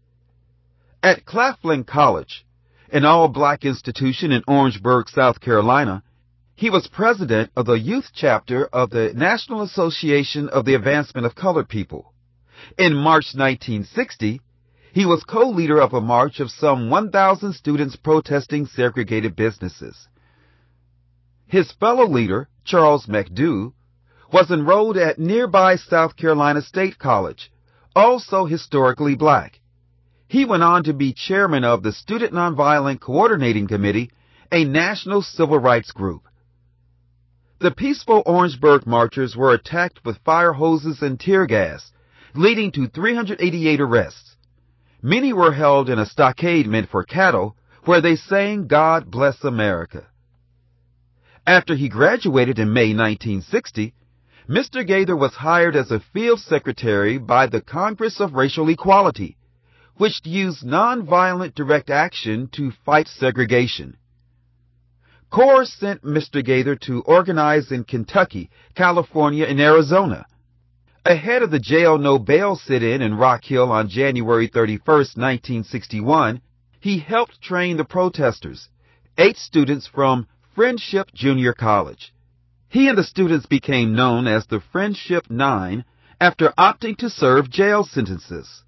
At Claflin College, an all-black institution in Orangeburg, South Carolina, he was president of the youth chapter of the National Association of the Advancement of Colored People. In March nineteen sixty, he was co-leader of a march of some one thousand students protesting segregated businesses. His fellow leader, Charles McDew, was enrolled at nearby South Carolina State College, also historically black. He went on to be chairman of the Student Nonviolent Coordinating Committee, a national civil rights group. The peaceful Orangeburg marchers were attacked with fire hoses and tear gas, leading to three hundred eighty-eight arrests. Many were held in a stockade meant for cattle, where they sang God Bless America. After he graduated in May nineteen sixty, Mister Gaither was hired as a field secretary by the Congress of Racial Equality, which used nonviolent direct action to fight segregation. CORE sent Mister Gaither to organize in Kentucky, California, and Arizona. Ahead of the Jail No Bail sit-in in Rock Hill on January thirty-first, nineteen sixty-one, he helped train the protesters, eight students from Friendship Junior College. He and the students became known as the Friendship Nine after opting to serve jail sentences.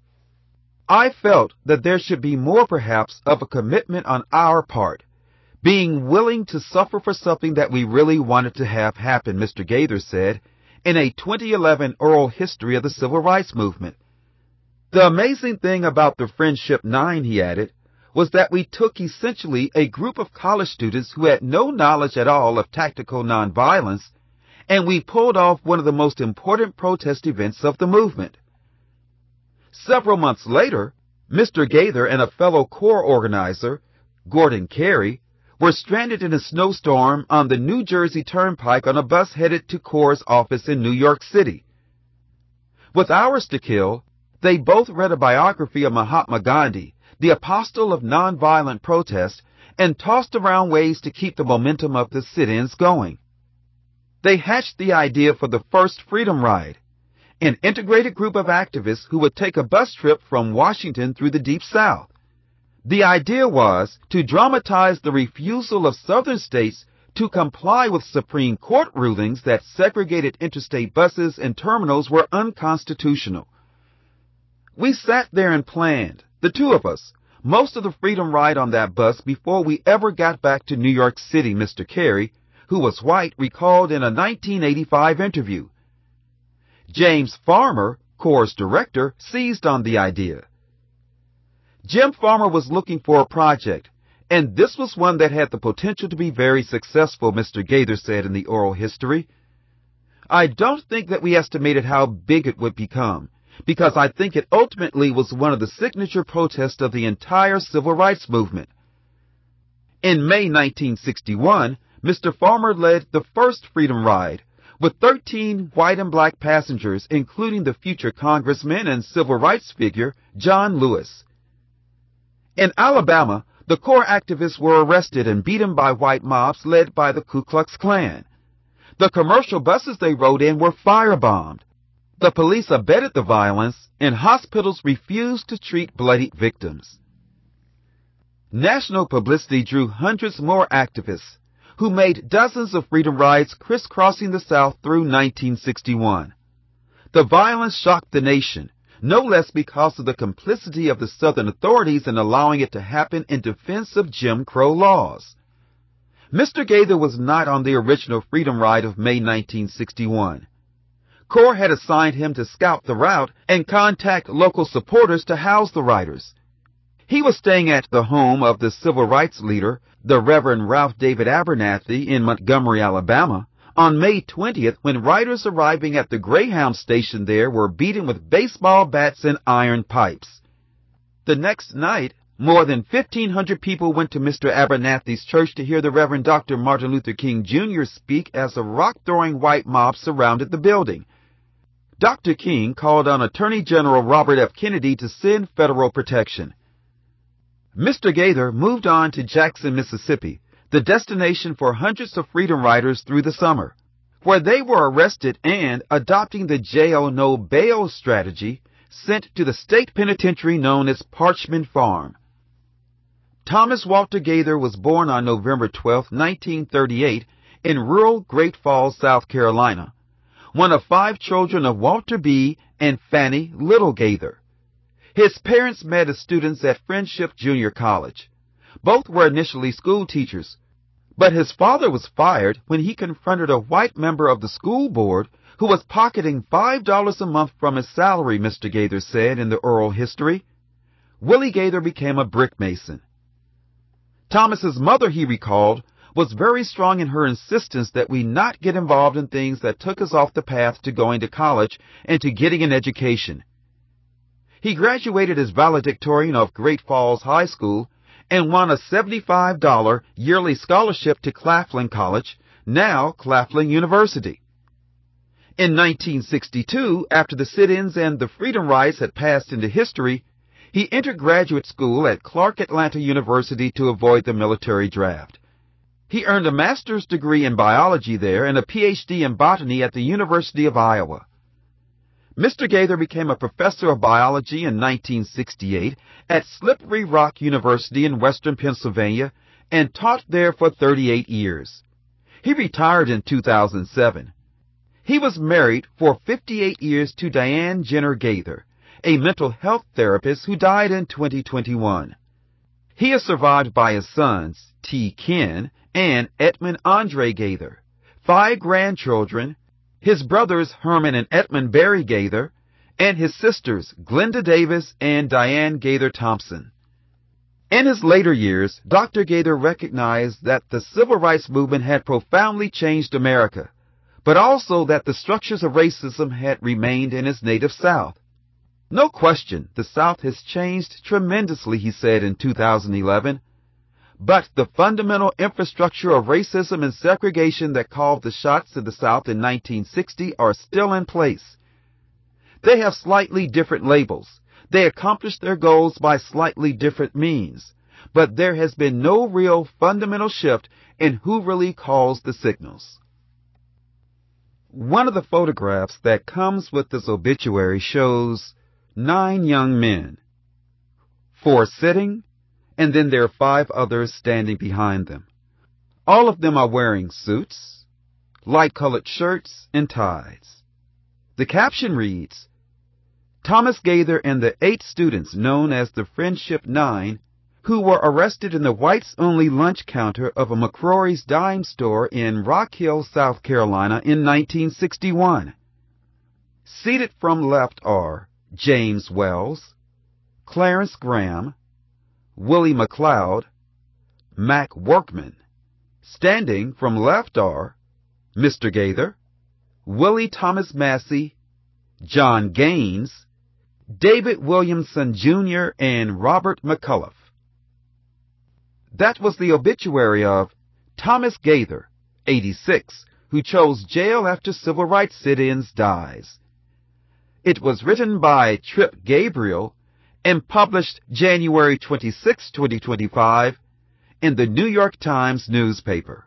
I felt that there should be more, perhaps, of a commitment on our part, being willing to suffer for something that we really wanted to have happen, Mister Gaither said in a twenty eleven oral history of the Civil Rights Movement. The amazing thing about the Friendship Nine, he added, was that we took essentially a group of college students who had no knowledge at all of tactical nonviolence, and we pulled off one of the most important protest events of the movement. Several months later, Mister Gaither and a fellow CORE organizer, Gordon Carey, were stranded in a snowstorm on the New Jersey Turnpike on a bus headed to CORE's office in New York City. With hours to kill, they both read a biography of Mahatma Gandhi, the apostle of nonviolent protest, and tossed around ways to keep the momentum of the sit-ins going. They hatched the idea for the first Freedom Ride, an integrated group of activists who would take a bus trip from Washington through the Deep South. The idea was to dramatize the refusal of southern states to comply with Supreme Court rulings that segregated interstate buses and terminals were unconstitutional. We sat there and planned, the two of us, most of the Freedom Ride on that bus before we ever got back to New York City, Mister Carey, who was white, recalled in a nineteen eighty-five interview. James Farmer, CORE's director, seized on the idea. Jim Farmer was looking for a project, and this was one that had the potential to be very successful, Mister Gaither said in the oral history. I don't think that we estimated how big it would become, because I think it ultimately was one of the signature protests of the entire civil rights movement. In May nineteen sixty-one, Mister Farmer led the first Freedom Ride, with thirteen white and black passengers, including the future congressman and civil rights figure John Lewis. In Alabama, the CORE activists were arrested and beaten by white mobs led by the Ku Klux Klan. The commercial buses they rode in were firebombed. The police abetted the violence, and hospitals refused to treat bloodied victims. National publicity drew hundreds more activists, who made dozens of freedom rides crisscrossing the South through nineteen sixty-one. The violence shocked the nation, no less because of the complicity of the Southern authorities in allowing it to happen in defense of Jim Crow laws. Mister Gaither was not on the original Freedom Ride of May nineteen sixty-one. CORE had assigned him to scout the route and contact local supporters to house the riders. He was staying at the home of the civil rights leader, the Reverend Ralph David Abernathy, in Montgomery, Alabama, on May twentieth, when riders arriving at the Greyhound station there were beaten with baseball bats and iron pipes. The next night, more than fifteen hundred people went to Mister Abernathy's church to hear the Reverend Doctor Martin Luther King Junior speak as a rock-throwing white mob surrounded the building. Doctor King called on Attorney General Robert F. Kennedy to send federal protection. Mister Gaither moved on to Jackson, Mississippi, the destination for hundreds of freedom riders through the summer, where they were arrested and, adopting the jail no bail strategy, sent to the state penitentiary known as Parchman Farm. Thomas Walter Gaither was born on November twelfth, nineteen thirty-eight, in rural Great Falls, South Carolina, one of five children of Walter B. and Fannie Little Gaither. His parents met as students at Friendship Junior College. Both were initially school teachers, but his father was fired when he confronted a white member of the school board who was pocketing five dollars a month from his salary, Mister Gaither said in the oral history. Willie Gaither became a brick mason. Thomas's mother, he recalled, was very strong in her insistence that we not get involved in things that took us off the path to going to college and to getting an education. He graduated as valedictorian of Great Falls High School and won a seventy-five dollars yearly scholarship to Claflin College, now Claflin University. In nineteen sixty-two, after the sit-ins and the freedom rides had passed into history, he entered graduate school at Clark Atlanta University to avoid the military draft. He earned a master's degree in biology there and a P H D in botany at the University of Iowa. Mister Gaither became a professor of biology in nineteen sixty-eight at Slippery Rock University in western Pennsylvania and taught there for thirty-eight years. He retired in two thousand seven. He was married for fifty-eight years to Diane Jenner Gaither, a mental health therapist who died in twenty twenty-one. He is survived by his sons, T. Ken and Edmund Andre Gaither, five grandchildren, his brothers Herman and Edmund Barry Gaither, and his sisters Glenda Davis and Diane Gaither Thompson. In his later years, Doctor Gaither recognized that the civil rights movement had profoundly changed America, but also that the structures of racism had remained in its native South. No question, the South has changed tremendously, he said in two thousand eleven. But the fundamental infrastructure of racism and segregation that called the shots in the South in nineteen sixty are still in place. They have slightly different labels. They accomplish their goals by slightly different means. But there has been no real fundamental shift in who really calls the signals. One of the photographs that comes with this obituary shows nine young men, four sitting, and then there are five others standing behind them. All of them are wearing suits, light-colored shirts, and ties. The caption reads, Thomas Gaither and the eight students known as the Friendship Nine, who were arrested in the whites-only lunch counter of a McCrory's dime store in Rock Hill, South Carolina in nineteen sixty-one. Seated from left are James Wells, Clarence Graham, Willie McLeod, Mac Workman. Standing from left are Mister Gaither, Willie Thomas Massey, John Gaines, David Williamson Junior, and Robert McCullough. That was the obituary of Thomas Gaither, eighty-six, who chose jail after civil rights sit-ins dies. It was written by Trip Gabriel and published January twenty-sixth, twenty twenty-five, in the New York Times newspaper.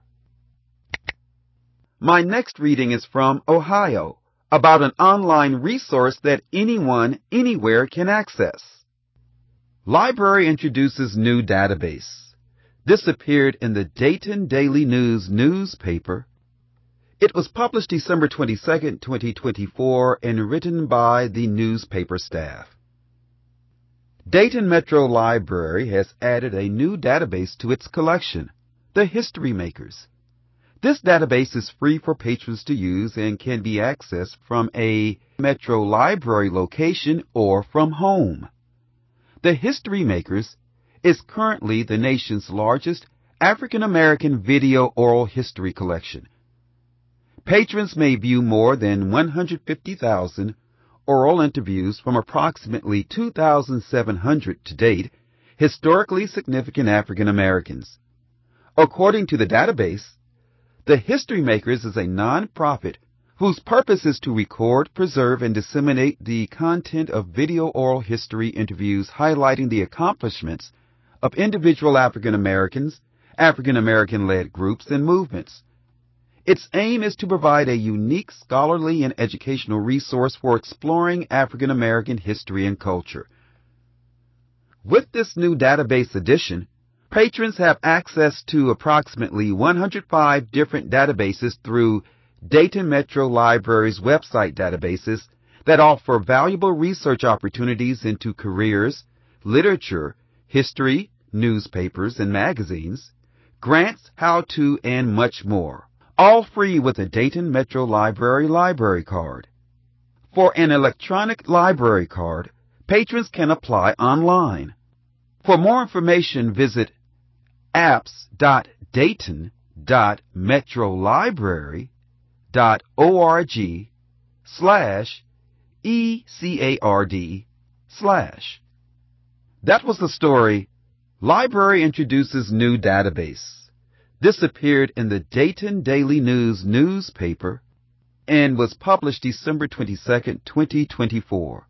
My next reading is from Ohio, about an online resource that anyone, anywhere can access. Library introduces new database. This appeared in the Dayton Daily News newspaper. It was published December twenty-second, twenty twenty-four, and written by the newspaper staff. Dayton Metro Library has added a new database to its collection, the History Makers. This database is free for patrons to use and can be accessed from a Metro Library location or from home. The History Makers is currently the nation's largest African American video oral history collection. Patrons may view more than one hundred fifty thousand oral interviews from approximately two thousand seven hundred to date, historically significant African Americans. According to the database, the History Makers is a non-profit whose purpose is to record, preserve, and disseminate the content of video oral history interviews highlighting the accomplishments of individual African Americans, African American-led groups, and movements. Its aim is to provide a unique scholarly and educational resource for exploring African American history and culture. With this new database addition, patrons have access to approximately one hundred five different databases through Dayton Metro Library's website databases that offer valuable research opportunities into careers, literature, history, newspapers and magazines, grants, how-to, and much more. All free with a Dayton Metro Library library card. For an electronic library card, patrons can apply online. For more information, visit apps dot dayton dot metrolibrary dot org slash E C A R D slash. That was the story, Library Introduces New Database. This appeared in the Dayton Daily News newspaper and was published December twenty-second, twenty twenty-four.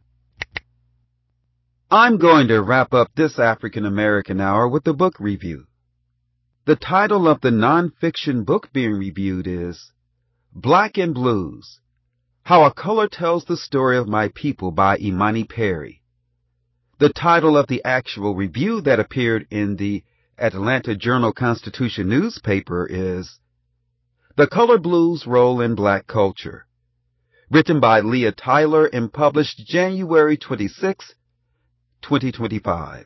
I'm going to wrap up this African American Hour with a book review. The title of the nonfiction book being reviewed is Black and Blues: How a Color Tells the Story of My People by Imani Perry. The title of the actual review that appeared in the Atlanta Journal-Constitution newspaper is The Color Blues' Role in Black Culture, written by Leah Tyler and published January twenty-sixth, twenty twenty-five.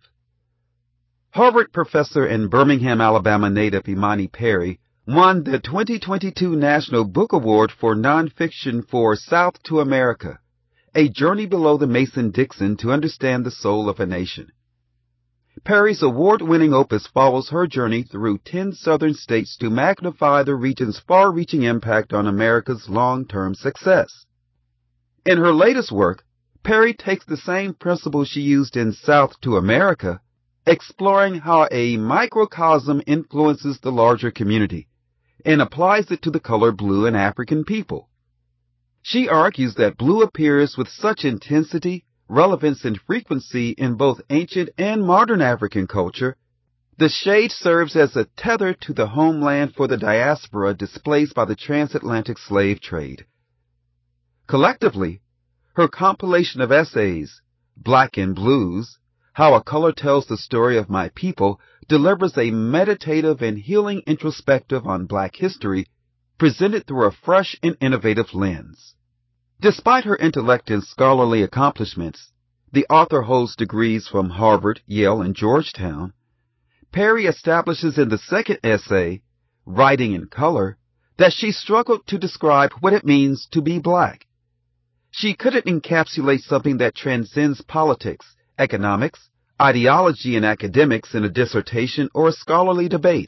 Harvard professor and Birmingham, Alabama native Imani Perry won the twenty twenty-two National Book Award for Nonfiction for South to America, A Journey Below the Mason-Dixon to Understand the Soul of a Nation. Perry's award-winning opus follows her journey through ten southern states to magnify the region's far-reaching impact on America's long-term success. In her latest work, Perry takes the same principle she used in South to America, exploring how a microcosm influences the larger community, and applies it to the color blue and African people. She argues that blue appears with such intensity, relevance, and frequency in both ancient and modern African culture, the shade serves as a tether to the homeland for the diaspora displaced by the transatlantic slave trade. Collectively, her compilation of essays, Black and Blues: How a Color Tells the Story of My People, delivers a meditative and healing introspective on Black history, presented through a fresh and innovative lens. Despite her intellect and scholarly accomplishments, the author holds degrees from Harvard, Yale, and Georgetown. Perry establishes in the second essay, Writing in Color, that she struggled to describe what it means to be Black. She couldn't encapsulate something that transcends politics, economics, ideology, and academics in a dissertation or a scholarly debate.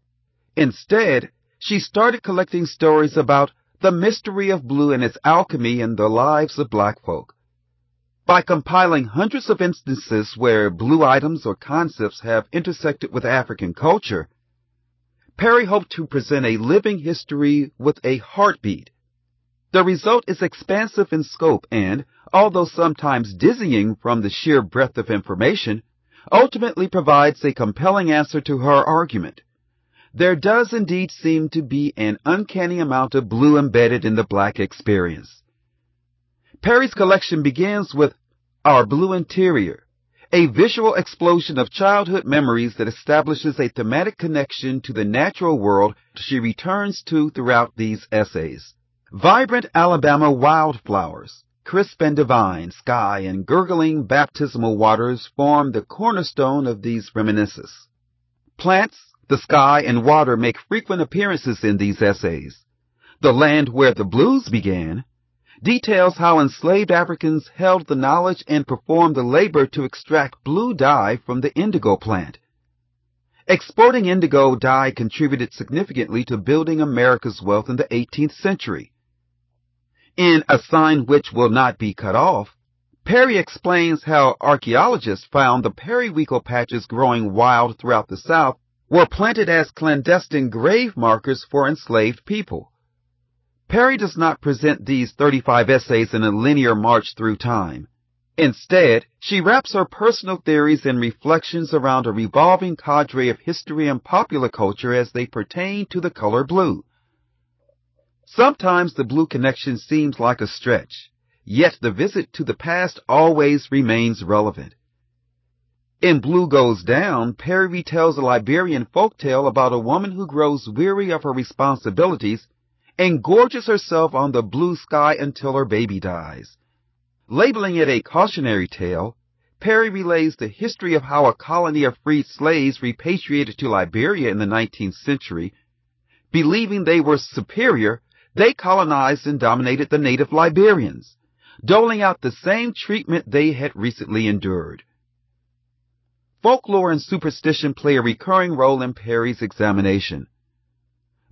Instead, she started collecting stories about the mystery of blue and its alchemy in the lives of Black folk. By compiling hundreds of instances where blue items or concepts have intersected with African culture, Perry hoped to present a living history with a heartbeat. The result is expansive in scope and, although sometimes dizzying from the sheer breadth of information, ultimately provides a compelling answer to her argument. There does indeed seem to be an uncanny amount of blue embedded in the Black experience. Perry's collection begins with Our Blue Interior, a visual explosion of childhood memories that establishes a thematic connection to the natural world she returns to throughout these essays. Vibrant Alabama wildflowers, crisp and divine sky, and gurgling baptismal waters form the cornerstone of these reminiscences. Plants, the sky, and water make frequent appearances in these essays. The Land Where the Blues Began details how enslaved Africans held the knowledge and performed the labor to extract blue dye from the indigo plant. Exporting indigo dye contributed significantly to building America's wealth in the eighteenth century. In A Sign Which Will Not Be Cut Off, Perry explains how archaeologists found the periwinkle patches growing wild throughout the South were planted as clandestine grave markers for enslaved people. Perry does not present these thirty-five essays in a linear march through time. Instead, she wraps her personal theories and reflections around a revolving cadre of history and popular culture as they pertain to the color blue. Sometimes the blue connection seems like a stretch, yet the visit to the past always remains relevant. In Blue Goes Down, Perry retells a Liberian folktale about a woman who grows weary of her responsibilities and gorges herself on the blue sky until her baby dies. Labeling it a cautionary tale, Perry relays the history of how a colony of freed slaves repatriated to Liberia in the nineteenth century. Believing they were superior, they colonized and dominated the native Liberians, doling out the same treatment they had recently endured. Folklore and superstition play a recurring role in Perry's examination.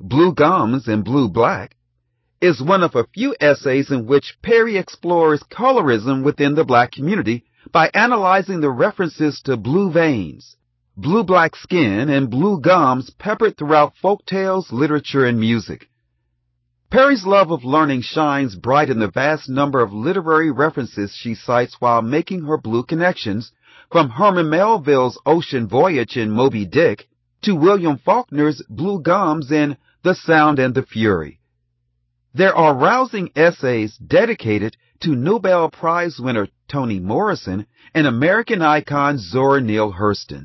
Blue Gums and Blue Black, is one of a few essays in which Perry explores colorism within the black community by analyzing the references to blue veins, blue-black skin, and blue gums peppered throughout folk tales, literature, and music. Perry's love of learning shines bright in the vast number of literary references she cites while making her blue connections, from Herman Melville's Ocean Voyage in Moby Dick to William Faulkner's Blue Gums in The Sound and the Fury. There are rousing essays dedicated to Nobel Prize winner Toni Morrison and American icon Zora Neale Hurston.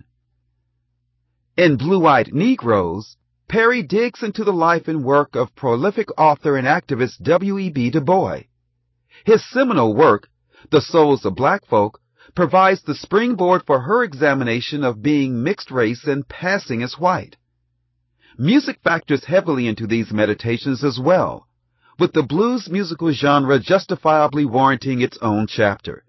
In Blue-Eyed Negroes, Perry digs into the life and work of prolific author and activist W E B Du Bois. His seminal work, The Souls of Black Folk, provides the springboard for her examination of being mixed race and passing as white. Music factors heavily into these meditations as well, with the blues musical genre justifiably warranting its own chapter.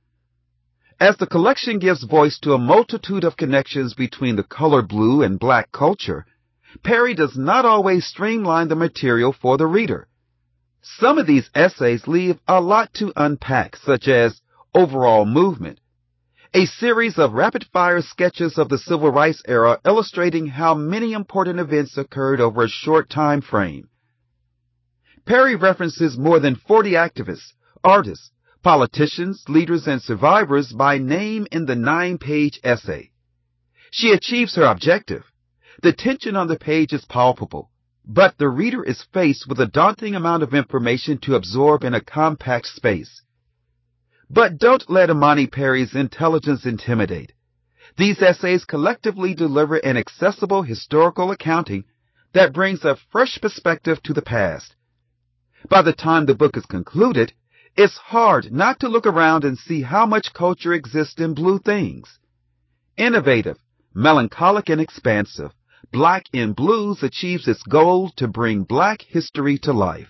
As the collection gives voice to a multitude of connections between the color blue and black culture, Perry does not always streamline the material for the reader. Some of these essays leave a lot to unpack, such as Overall Movement, a series of rapid-fire sketches of the civil rights era illustrating how many important events occurred over a short time frame. Perry references more than forty activists, artists, politicians, leaders, and survivors by name in the nine-page essay. She achieves her objective. The tension on the page is palpable, but the reader is faced with a daunting amount of information to absorb in a compact space. But don't let Imani Perry's intelligence intimidate. These essays collectively deliver an accessible historical accounting that brings a fresh perspective to the past. By the time the book is concluded, it's hard not to look around and see how much culture exists in blue things. Innovative, melancholic, and expansive, Black in Blues achieves its goal to bring black history to life.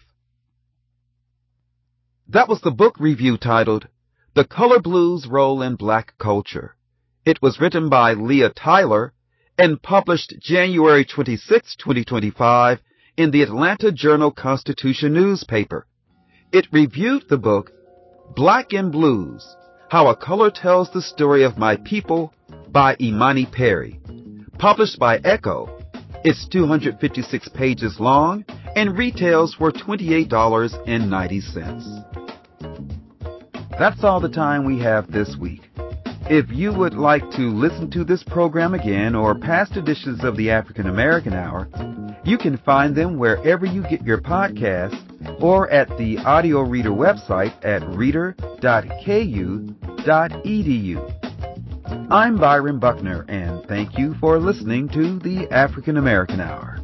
That was the book review titled The Color Blues' Role in Black Culture. It was written by Leah Tyler and published January twenty-sixth, twenty twenty-five in the Atlanta Journal-Constitution newspaper. It reviewed the book Black in Blues, How a Color Tells the Story of My People by Imani Perry, published by Echo. It's two hundred fifty-six pages long and retails for twenty-eight dollars and ninety cents. That's all the time we have this week. If you would like to listen to this program again or past editions of the African American Hour, you can find them wherever you get your podcasts or at the Audio Reader website at reader dot k u dot e d u. I'm Byron Buckner, and thank you for listening to the African American Hour.